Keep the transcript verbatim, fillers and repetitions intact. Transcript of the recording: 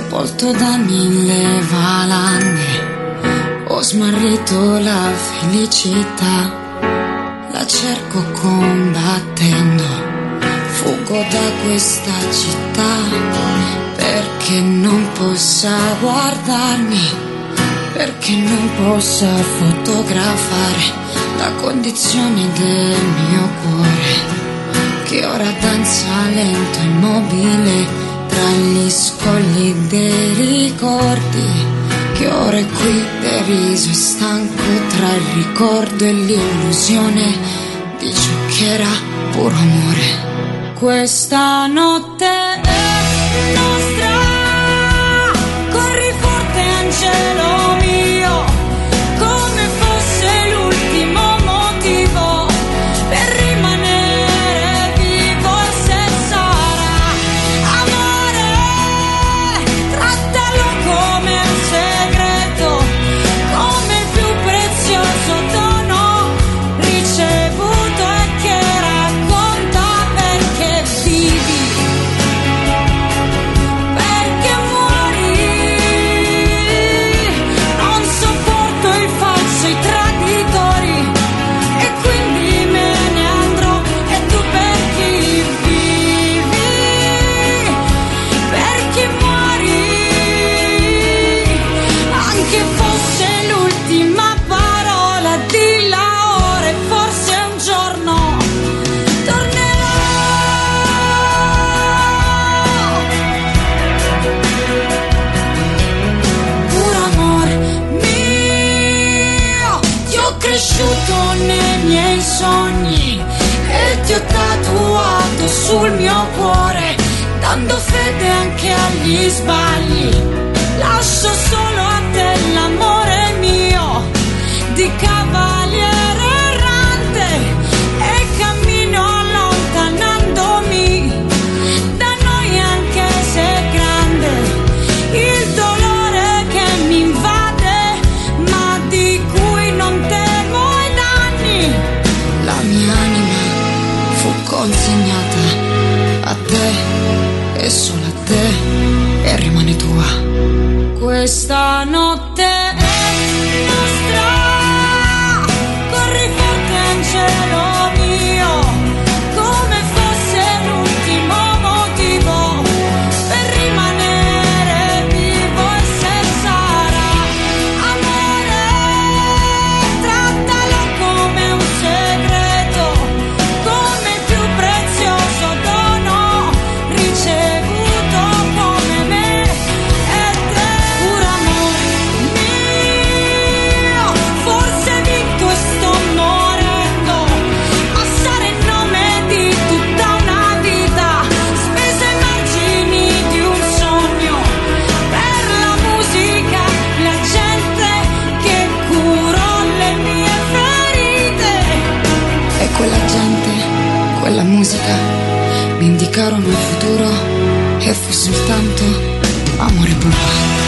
Sepolto da mille valanghe, ho smarrito la felicità, la cerco combattendo, fuggo da questa città, perché non possa guardarmi, perché non possa fotografare la condizione del mio cuore, che ora danza lento e immobile tra gli scogli dei ricordi, che ora è qui deriso e stanco tra il ricordo e l'illusione di ciò che era puro amore. Questa notte è nostra, corri forte angelo mio, come fosse l'ultimo motivo per rimanere vivo, e se sarà amore, trattalo come un segreto, come il più prezioso dono ricevuto e che racconta perché vivi, perché muori. Non sopporto il falso, i traditori, e quindi me ne andrò. E tu per chi vivi, per chi muori, anche fosse l'ultima parola, dilla ora e forse un giorno tornerò. Puro amor mio, ti ho cresciuto nei miei sogni e ti ho tatuato sul mio cuore, dando fede anche agli sbagli. Lascio solo a te l'amore mio di cavaliere errante e cammino allontanandomi da noi, anche se è grande il dolore che mi invade, ma di cui non temo i danni. La mia anima fu consegnata a te e solo a te, e rimane tua. Questa notte è nostra, corri forte angelo mio, come fosse l'ultimo motivo per rimanere vivo, e se sarà amore, trattalo come un segreto, come il più prezioso dono ricevuto, come me e te. Puro amore mio, forse vinto e sto morendo, a stare in nome di tutta una vita, spese ai margini di un sogno, per la musica, la gente che curò le mie ferite. E quella gente, quella musica mi indicarono il futuro, e fu soltanto amore puro.